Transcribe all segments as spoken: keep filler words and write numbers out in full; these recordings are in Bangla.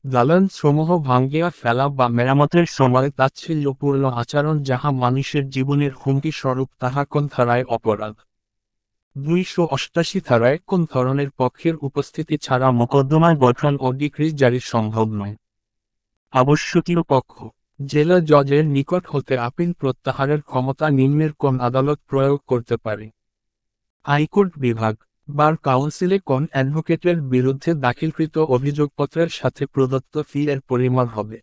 দালান সমূহ ভাঙ্গিয়া ফেলা বা মেরামতের সময় তাচ্ছিল্যপূর্ণ আচরণ যাহা মানুষের জীবনের হুমকি স্বরূপ তাহা কোন ধারায় অপরাধ? দুইশো অষ্টাশি ধারায় কোন ধরনের পক্ষের উপস্থিতি ছাড়া মোকদ্দমায় গঠন ও ডিক্রি জারি সম্ভব নয়? আবশ্যকীয় পক্ষ: জেলা জজের নিকট হতে আপিল প্রত্যাহারের ক্ষমতা নিম্নের কোন আদালত প্রয়োগ করতে পারে? হাইকোর্ট বিভাগ। বার কাউন্সিলে কোন অ্যাডভোকেটের বিরুদ্ধে দাখিলকৃত অভিযোগপত্রের সাথে প্রদত্ত ফি এর পরিমাণ হবে?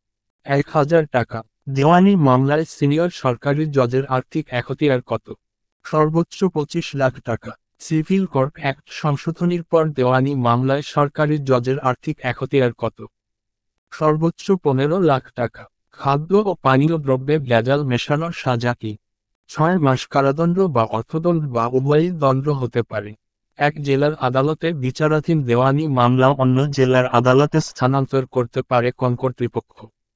এক হাজার টাকা। দেওয়ানি মামলায় সিনিয়র সরকারি জজের আর্থিক এখতিয়ার কত? সর্বোচ্চ পঁচিশ লাখ টাকা। সিভিল কোর্ট অ্যাক্ট সংশোধনীর পর দেওয়ানি মামলায় সরকারি জজের আর্থিক এখতিয়ার কত? সর্বোচ্চ পনেরো লাখ টাকা। খাদ্য ও পানীয় দ্রব্যে ভেজাল মেশানোর সাজা কি? ছয় মাস কারাদণ্ড বা অর্থদণ্ড বা উভয়ই দণ্ড হতে পারে। এক জেলার আদালতে বিচারাধীন দেওয়ানি মামলা অন্য জেলার আদালতে স্থানান্তর করতে পারে কোন কর্তৃপক্ষ?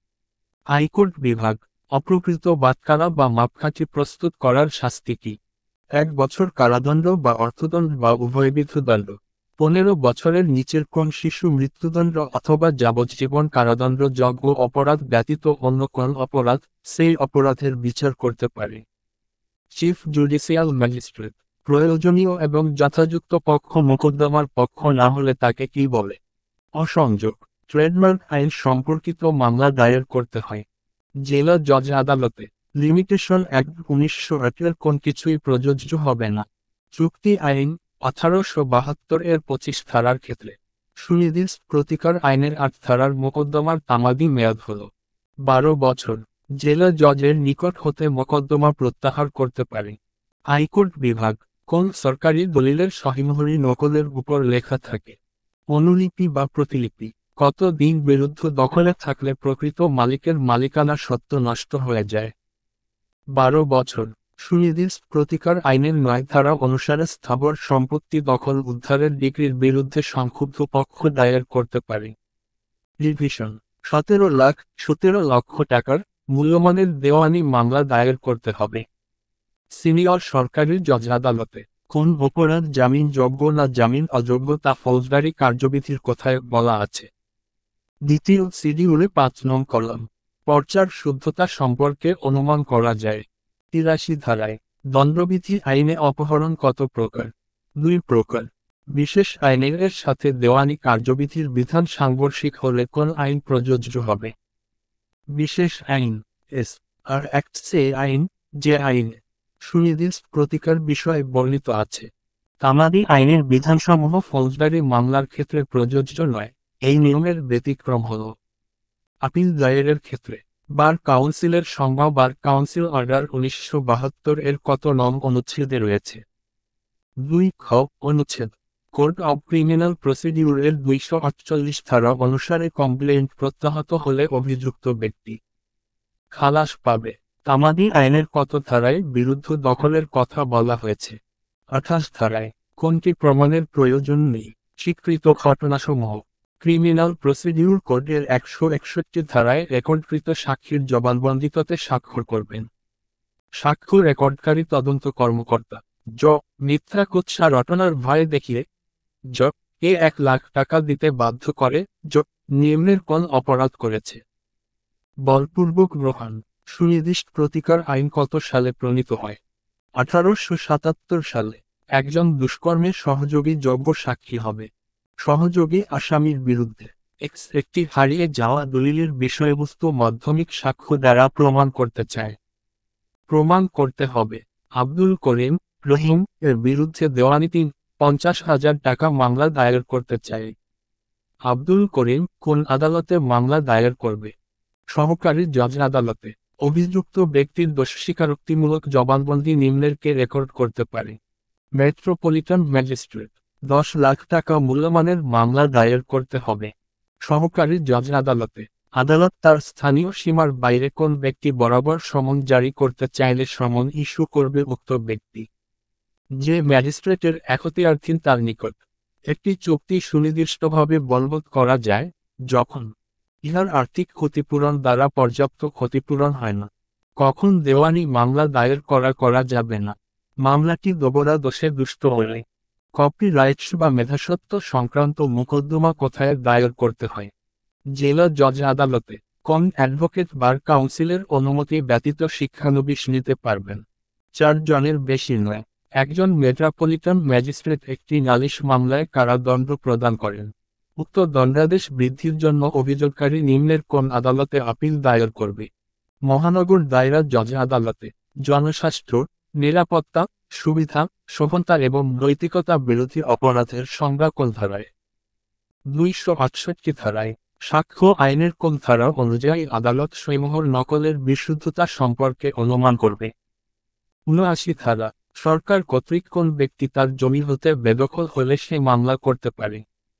হাইকোর্ট বিভাগ। অপ্রকৃত বাটখারা বা মাপকাঠি প্রস্তুত করার শাস্তি কি? এক বছর কারাদণ্ড বা অর্থদণ্ড বা উভয়বিধ দণ্ড। পনেরো বছরের নিচের কোন শিশু মৃত্যুদণ্ড অথবা যাবজ্জীবন কারাদণ্ড যোগ্য অপরাধ ব্যতীত অন্য কোন অপরাধ সেই অপরাধের বিচার করতে পারে? Chief judicial magistrate. প্রয়োজনীয় এবং যথাযুক্ত পক্ষ মোকদ্দমার পক্ষ না হলে তাকে কি বলে? অসংযোগ। ট্রেডমার্ক আইন সম্পর্কিত মামলা দায়ের করতে হয় জেলা জজ আদালতে। লিমিটেশন অ্যাক্ট উনিশশো আটের কোন কিছুই প্রযোজ্য হবে না? চুক্তি আইন আঠারোশো বাহাত্তর এর পঁচিশ ধারার ক্ষেত্রে। সুনির্দিষ্ট প্রতিকার আইনের আট ধারার মোকদ্দমার তামাদি মেয়াদ হল বারো বছর। জেলা জজের নিকট হতে মোকদ্দমা প্রত্যাহার করতে পারে হাইকোর্ট বিভাগ। কোন সরকারি দলিলের সহিমোহরি নকলের উপর লেখা থাকে? অনুলিপি বা প্রতিলিপি। কত দিন বিরুদ্ধ দখলে থাকলে প্রকৃত মালিকের মালিকানা সত্ত্ব নষ্ট হয়ে যায়? বারো বছর। সুনির্দিষ্ট প্রতিকার আইনের নয় ধারা অনুসারে স্থাবর সম্পত্তি দখল উদ্ধারের ডিক্রির বিরুদ্ধে সংক্ষুব্ধ পক্ষ দায়ের করতে পারে রিভিশন। সতেরো লাখ সতেরো লক্ষ টাকার মূল্যমানের দেওয়ানি মামলা দায়ের করতে হবে সিনিয়র সরকারি জজ আদালতে। কোন অপরাধ জামিনযোগ্য না জামিন অযোগ্য তা ফৌজদারি কার্যবিধির কোথায় বলা আছে? দ্বিতীয় শিডিউলে পাঁচ নং কলাম। পর্চার শুদ্ধতা সম্পর্কে অনুমান করা যায় তিরাশি ধারায়। দণ্ডবিধি আইনে অপহরণ কত প্রকার? দুই প্রকার। বিশেষ আইনের এর সাথে দেওয়ানি কার্যবিধির বিধান সাংঘর্ষিক হলে কোন আইন প্রযোজ্য হবে? বিশেষ আইন। এস আর অ্যাক্ট সে আইন যে আইনে সুনির্দিষ্ট প্রতিকার বিষয়ে বর্ণিত আছে। তামাদি আইনের বিধানসমূহ ফৌজদারি মামলার ক্ষেত্রে প্রযোজ্য নয়। এই নিয়মের ব্যতিক্রম হল আপিল দায়েরের ক্ষেত্রে। বার কাউন্সিলের সংজ্ঞা বার কাউন্সিল অর্ডার উনিশশো বাহাত্তর এর কত নং অনুচ্ছেদে রয়েছে? দুই খ অনুচ্ছেদ। কোর্ট অব ক্রিমিনাল প্রসিডিউরের দুইশো আটচল্লিশ ধারা অনুসারে কমপ্লেন্ট প্রত্যাহত হলে অভিযুক্ত ব্যক্তি খালাস পাবে। তামাদি আইনের কত ধারায় বিরুদ্ধ দখলের কথা বলা হয়েছে? আঠাশ ধারায়। কোনটি প্রমাণের প্রয়োজন নেই? স্বীকৃত ঘটনাসমূহ। ক্রিমিনাল প্রসিডিউর কোডের একশো একষট্টি ধারায় রেকর্ডকৃত সাক্ষীর জবানবন্দিতে স্বাক্ষর করবেন সাক্ষ্য রেকর্ডকারী তদন্ত কর্মকর্তা। জ মিথ্যা কুৎসা রটনার ভয় দেখিয়ে জ এ এক লাখ টাকা দিতে বাধ্য করে জ নিম্নের কোন অপরাধ করেছে? বলপূর্বক গ্রহণ। সুনির্দিষ্ট প্রতিকার আইন কত সালে প্রণীত হয়? আঠারোশো সাতাত্তর সালে। একজন দুষ্কর্মের সহযোগী যোগ্য সাক্ষী হবে সহযোগী আসামির বিরুদ্ধে এক্স একটি হারিয়ে যাওয়া দলিলের বিষয়বস্তু মাধ্যমিক সাক্ষ্য দ্বারা প্রমাণ করতে চায়। প্রমাণ করতে হবে আব্দুল করিম রহিম এর বিরুদ্ধে দেওয়ানি তিন পঞ্চাশ হাজার টাকা মামলা দায়ের করতে চায়। আব্দুল করিম কোন আদালতে মামলা দায়ের করবে? সহকারী জজ আদালতে। অভিযুক্ত ব্যক্তির দোষ স্বীকারোক্তিমূলক জবানবন্দি নিম্নের কে রেকর্ড করতে পারে? Metropolitan magistrate. দশ লাখ টাকা মূল্যমানের মামলা দায়ের করতে হবে সহকারী জজ আদালতে। আদালত তার স্থানীয় সীমার বাইরে কোন ব্যক্তি বরাবর সমন জারি করতে চাইলে সমন ইস্যু করবে উক্ত ব্যক্তি। যে ম্যাজিস্ট্রেটের এখতিয়ারধীন তার নিকট একটি চুক্তি সুনির্দিষ্টভাবে বলবৎ করা যায় যখন ইহার আর্থিক ক্ষতিপূরণ দ্বারা পর্যাপ্ত ক্ষতিপূরণ হয় না। কখন দেওয়ানি মামলা দায়ের করা করা যাবে না? মামলাটি দোবরা দোষে দুষ্ট হলে। কপিরাইটস বা মেধাস্বত্ব সংক্রান্ত মোকদ্দমা কোথায় দায়ের করতে হয়? জেলা জজ আদালতে কোন অ্যাডভোকেট বার কাউন্সিলের অনুমতি ব্যতীত শিক্ষানবিশ নিতে পারবেন? চার জনের বেশি নয়। একজন মেট্রোপলিটন ম্যাজিস্ট্রেট একটি নালিশ মামলায় কারাদণ্ড প্রদান করেন। উক্ত দণ্ডাদেশ বৃদ্ধির জন্য অভিযোগকারী নিম্নের কোন আদালতে আপিল দায়ের করবে? মহানগর দায়রা জজ আদালতে। জনস্বাস্থ্য, নিরাপত্তা, সুবিধা, শোভনতা এবং নৈতিকতা বিরোধী অপরাধের সংজ্ঞা কোন ধারায়? দুইশো আটষট্টি ধারায়। সাক্ষ্য আইনের কোন ধারা অনুযায়ী আদালত সইমোহর নকলের বিশুদ্ধতা সম্পর্কে অনুমান করবে? উনআশি ধারা। সরকার কর্তৃক কোন ব্যক্তি তার জমি হতে বেদখল হলে সে মামলা করতে পারে?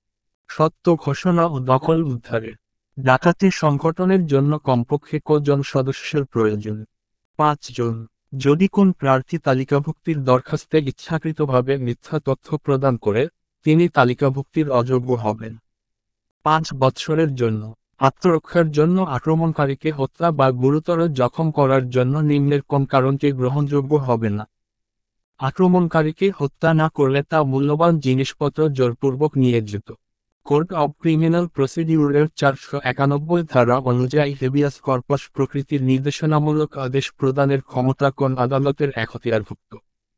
সত্য ঘোষণা ও দখল উদ্ধারের। ডাকাতি সংগঠনের জন্য কমপক্ষে কজন সদস্যের প্রয়োজন? পাঁচ জন। যদি কোন প্রার্থী তালিকাভুক্তির দরখাস্তে ইচ্ছাকৃতভাবে মিথ্যা তথ্য প্রদান করে, তিনি তালিকাভুক্তির অযোগ্য হবেন। পাঁচ বৎসরের জন্য। আত্মরক্ষার জন্য আক্রমণকারীকে হত্যা বা গুরুতর জখম করার জন্য নিম্নের কোন কারণটি গ্রহণযোগ্য হবে না? আক্রমণকারীকে হত্যা না করলে তা মূল্যবান জিনিসপত্র জোরপূর্বক নিয়ে যেত। কোর্ট অব ক্রিমিনাল প্রসিডিউরের চারশো একানব্বই ধারা অনুযায়ী হেবিয়াস কর্পাস প্রকৃতির নির্দেশনামূলক আদেশ প্রদানের ক্ষমতা কোন আদালতের এখতিয়ারভুক্ত?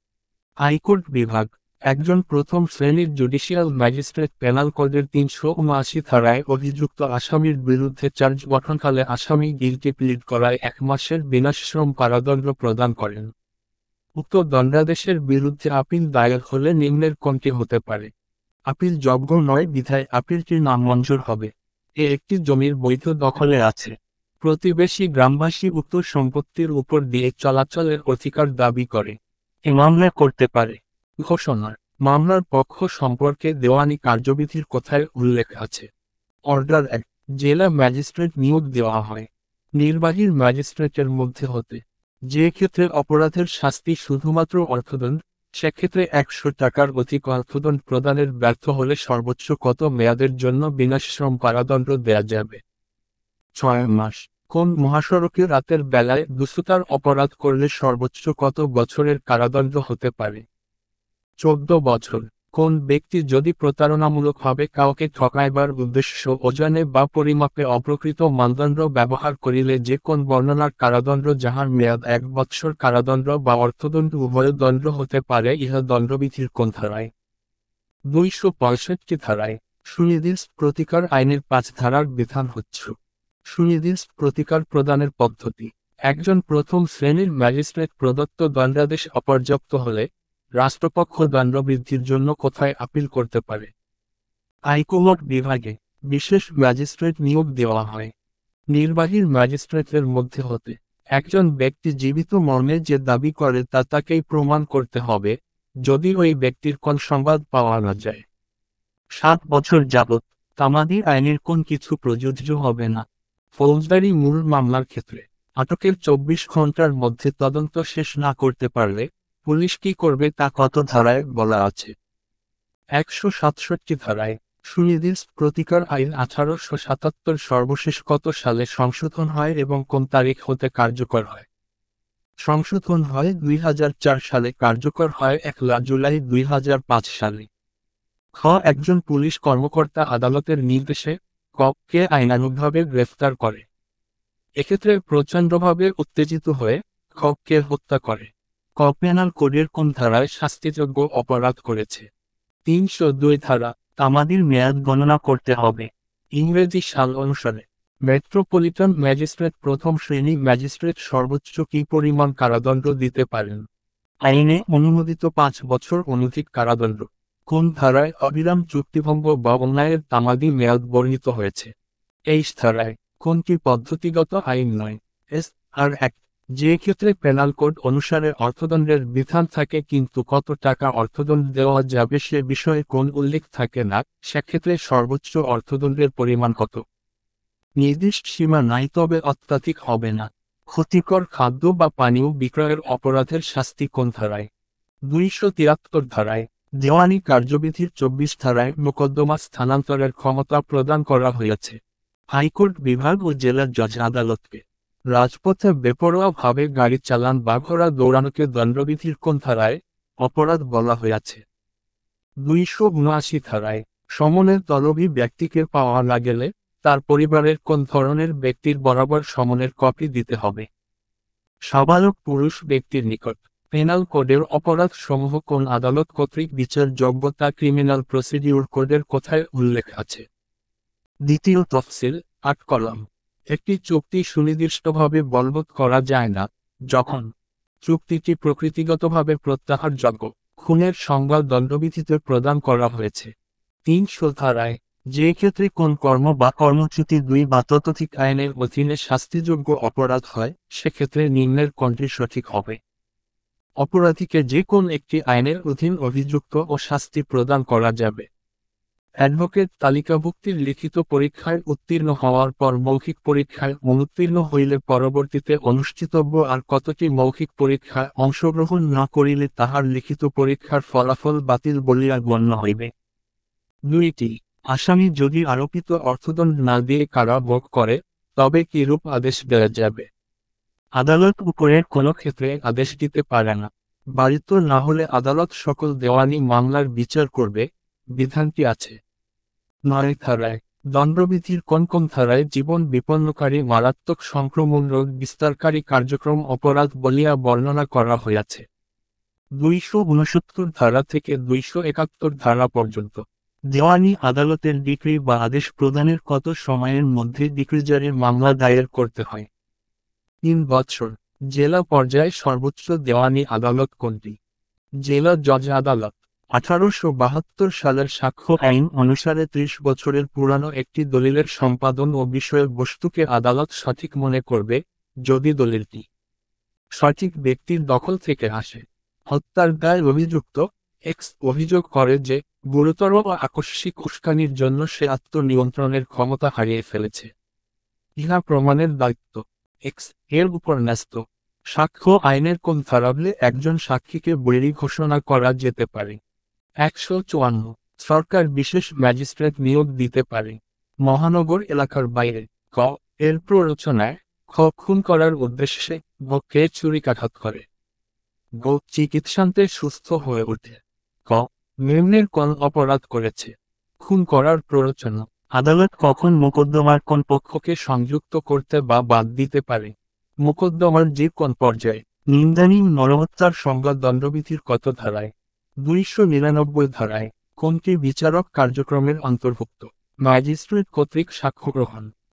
হাইকোর্ট বিভাগ। একজন প্রথম শ্রেণীর জুডিশিয়াল ম্যাজিস্ট্রেট পেনাল কোডের তিনশো উনআশি ধারায় অভিযুক্ত আসামির বিরুদ্ধে চার্জ গঠনকালে আসামি গিলটি প্লিড করায় এক মাসের বিনাশ্রম কারাদণ্ড প্রদান করেন। উক্ত দণ্ডাদেশের বিরুদ্ধে আপিল দায়ের হলে নিম্নের কোনটি হতে পারে? আপিল যোগ্য নয় বিধায় আপিলটির নামঞ্জুর হবে। এ একটি জমির বৈধ দখলে আছে। প্রতিবেশী গ্রামবাসী উক্ত সম্পত্তির উপর দিয়ে চলাচলের অধিকার দাবি করে। এ মামলা করতে পারে। ঘোষণার। মামলার পক্ষ সম্পর্কে দেওয়ানি কার্যবিধির কোথায় উল্লেখ আছে? অর্ডার এক। জেলা ম্যাজিস্ট্রেট নিয়োগ দেওয়া হয় নির্বাহী ম্যাজিস্ট্রেটের মধ্যে হতে। যে ক্ষেত্রে অপরাধের শাস্তি শুধুমাত্র অর্থদণ্ড, সেক্ষেত্রে একশো টাকার অধিক অর্থদণ্ড প্রদানের ব্যর্থ হলে সর্বোচ্চ কত মেয়াদের জন্য বিনাশ্রম কারাদণ্ড দেয়া যাবে? ছয় মাস। কোন মহাসড়কে রাতের বেলায় দুঃস্থতার অপরাধ করলে সর্বোচ্চ কত বছরের কারাদণ্ড হতে পারে? চোদ্দ বছর। কোন ব্যক্তি যদি প্রতারণামূলকভাবে কাউকে ঠকাইবার উদ্দেশ্য ওজনে বা পরিমাপে অপ্রকৃত মানদণ্ড ব্যবহার করিলে যে কোন বর্ণনার কারাদণ্ড যাহার মেয়াদ এক বৎসর কারাদণ্ড বা অর্থদণ্ড উভয় দণ্ড হতে পারে, ইহা দণ্ডবিধির কোন ধারায়? দুইশো পঁয়ষট্টি ধারায়। সুনির্দিষ্ট প্রতিকার আইনের পাঁচ ধারার বিধান হচ্ছে। সুনির্দিষ্ট প্রতিকার প্রদানের পদ্ধতি। একজন প্রথম শ্রেণীর ম্যাজিস্ট্রেট প্রদত্ত দণ্ডাদেশ অপর্যাপ্ত হলে রাষ্ট্রপক্ষ দণ্ড বৃদ্ধির জন্য কোথায় আপিল করতে পারে? হাইকোর্ট বিভাগে। বিশেষ ম্যাজিস্ট্রেট নিয়োগ দেওয়া হয় নির্বাহী ম্যাজিস্ট্রেটের মধ্যে হতে। একজন ব্যক্তি জীবিত মর্মে যে দাবি করে তা তাকেই প্রমাণ করতে হবে, যদি ওই ব্যক্তির কোন সংবাদ পাওয়া না যায়। সাত বছর যাবৎ। তামাদি আইনের কোন কিছু প্রযোজ্য হবে না? ফৌজদারি মূল মামলার ক্ষেত্রে। আটকের চব্বিশ ঘন্টার মধ্যে তদন্ত শেষ না করতে পারলে পুলিশ কি করবে তা কত ধারায় বলা আছে? একশো সাতষট্টি ধারায়। সুনির্দিষ্ট প্রতিকার আইন আঠারোশো সাতাত্তর সর্বশেষ কত সালে সংশোধন হয় এবং কোন তারিখ হতে কার্যকর হয়? সংশোধন হয় দুই হাজার চার সালে, কার্যকর হয় একলা জুলাই দুই হাজার পাঁচ সালে। খ। একজন পুলিশ কর্মকর্তা আদালতের নির্দেশে ক কে আইনানুগভাবে গ্রেফতার করে। এক্ষেত্রে প্রচণ্ডভাবে উত্তেজিত হয়ে খ কে হত্যা করে। ক পেনাল কোডের কোন ধারায় শাস্তিযোগ্য অপরাধ করেছে? তিনশো দুই ধারা। তামাদির মেয়াদ গণনা করতে হবে ইংরেজি সাল অনুসারে। মেট্রোপলিটন ম্যাজিস্ট্রেট প্রথম শ্রেণী ম্যাজিস্ট্রেট সর্বোচ্চ কি পরিমাণ কারাদণ্ড দিতে পারেন? আইনে অনুমোদিত পাঁচ বছর অনধিক কারাদণ্ড। কোন ধারায় অবিরাম চুক্তিভঙ্গ বা অন্যায়ের তামাদি মেয়াদ বর্ণিত হয়েছে? এই ধারায়। কোনটি পদ্ধতিগত আইন নয়? এস আর এক। যে ক্ষেত্রে পেনাল কোড অনুসারে অর্থদণ্ডের বিধান থাকে কিন্তু কত টাকা অর্থদণ্ড দেওয়া যাবে সে বিষয়ে কোন উল্লেখ থাকে না, সেক্ষেত্রে সর্বোচ্চ অর্থদণ্ডের পরিমাণ কত? নির্দিষ্ট সীমা নাই, তবে অত্যাধিক হবে না। ক্ষতিকর খাদ্য বা পানীয় বিক্রয়ের অপরাধের শাস্তি কোন ধারায়? দুইশো তিয়াত্তর ধারায়। দেওয়ানি কার্যবিধির চব্বিশ ধারায় মোকদ্দমা স্থানান্তরের ক্ষমতা প্রদান করা হয়েছে হাইকোর্ট বিভাগ ও জেলা জজ আদালতকে। রাজপথে বেপরোয়াভাবে গাড়ি চালান বা ঘোড়া দৌড়ানোকে দণ্ডবিধির কোন ধারায় অপরাধ বলা হয়েছে? দুইশো উনআশি ধারায়। সমনের তলবি ব্যক্তিকে পাওয়া না গেলে তার পরিবারের কোন ধরনের ব্যক্তির বরাবর সমনের কপি দিতে হবে। সাবালক পুরুষ ব্যক্তির নিকট পেনাল কোডের অপরাধ সমূহ কোন আদালত কর্তৃক বিচারযোগ্য তা ক্রিমিনাল প্রসিডিউর কোডের কোথায় উল্লেখ আছে। দ্বিতীয় তফসিল আট কলাম। একটি চুক্তি সুনির্দিষ্টভাবে বলবৎ করা যায় না যখন চুক্তিটি প্রকৃতিগতভাবে প্রত্যাহারযোগ্য, খুনের সংজ্ঞা দণ্ডবিধিতে প্রদান করা হয়েছে। তিনশো ধারায় যে ক্ষেত্রে কোন কর্ম বা কর্মচ্যুতি দুই বা ততোধিক আইনের অধীনে শাস্তিযোগ্য অপরাধ হয় সেক্ষেত্রে নিম্নের কোনটি সঠিক হবে। অপরাধীকে যে কোন একটি আইনের অধীন অভিযুক্ত ও শাস্তি প্রদান করা যাবে। অ্যাডভোকেট তালিকাভুক্তির লিখিত পরীক্ষায় উত্তীর্ণ হওয়ার পর মৌখিক পরীক্ষায় অনুত্তীর্ণ হইলে পরবর্তীতে অনুষ্ঠিতব্য আর কতটি মৌখিক পরীক্ষায় অংশগ্রহণ না করিলে তাহার লিখিত পরীক্ষার ফলাফল বাতিল বলিয়া গণ্য হইবে। দুইটি আসামি যদি আরোপিত অর্থদণ্ড না দিয়ে কারাভোগ করে তবে কিরূপ আদেশ দেওয়া যাবে। আদালত উপরের কোনো ক্ষেত্রে আদেশ দিতে পারে না। বারিত না হলে আদালত সকল দেওয়ানি মামলার বিচার করবে, বিধানটি আছে। নয় ধারায় দণ্ডবিধির কোন কোন ধারায় জীবন বিপন্নকারী মারাত্মক সংক্রমণ রোগ বিস্তারকারী কার্যক্রম অপরাধ বলিয়া বর্ণনা করা হইয়াছে। দুইশো উনসত্তর ধারা থেকে দুইশো একাত্তর ধারা পর্যন্ত দেওয়ানি আদালতের ডিক্রি বা আদেশ প্রদানের কত সময়ের মধ্যে ডিক্রিজারির মামলা দায়ের করতে হয়। তিন বৎসর। জেলা পর্যায়ে সর্বোচ্চ দেওয়ানি আদালত কোনটি? জেলা জজ আদালত। আঠারোশো বাহাত্তর সালের সাক্ষ্য আইন অনুসারে ত্রিশ বছরের পুরানো একটি দলিলের সম্পাদন ও বিষয়ের বস্তুকে আদালত সঠিক মনে করবে যদি দলিলটি সঠিক ব্যক্তির দখল থেকে আসে। হত্যার দায় অভিযুক্ত এক্স অভিযোগ করে যে গুরুতর ও আকস্মিক উস্কানির জন্য সে আত্মনিয়ন্ত্রণের ক্ষমতা হারিয়ে ফেলেছে। ইহা প্রমাণের দায়িত্ব এক্স এর উপর ন্যস্ত। সাক্ষ্য আইনের কোন ধারাবলে একজন সাক্ষীকে বৈরী ঘোষণা করা যেতে পারে? একশো চুয়ান্ন। সরকার বিশেষ ম্যাজিস্ট্রেট নিয়োগ দিতে পারে মহানগর এলাকার বাইরে। ক এর প্ররোচনায় খ খুন করার উদ্দেশ্যে গ কে ছুরিকাঘাত করে। গ চিকিৎসান্তে সুস্থ হয়ে ওঠে। ক নিম্নের কোন অপরাধ করেছে? খুন করার প্ররোচনা। আদালত কখন মোকদ্দমার কোন পক্ষকে সংযুক্ত করতে বা বাদ দিতে পারে? মোকদ্দমার যে কোন পর্যায়ে। নিন্দানীয় নরহত্যার সংজ্ঞা দণ্ডবিধির কত ধারায়? দুইশো নিরানব্বই ধারায়। কোনটি বিচারক কার্যক্রমের অন্তর্ভুক্ত? ম্যাজিস্ট্রেট কর্তৃক সাক্ষ্য গ্রহণ।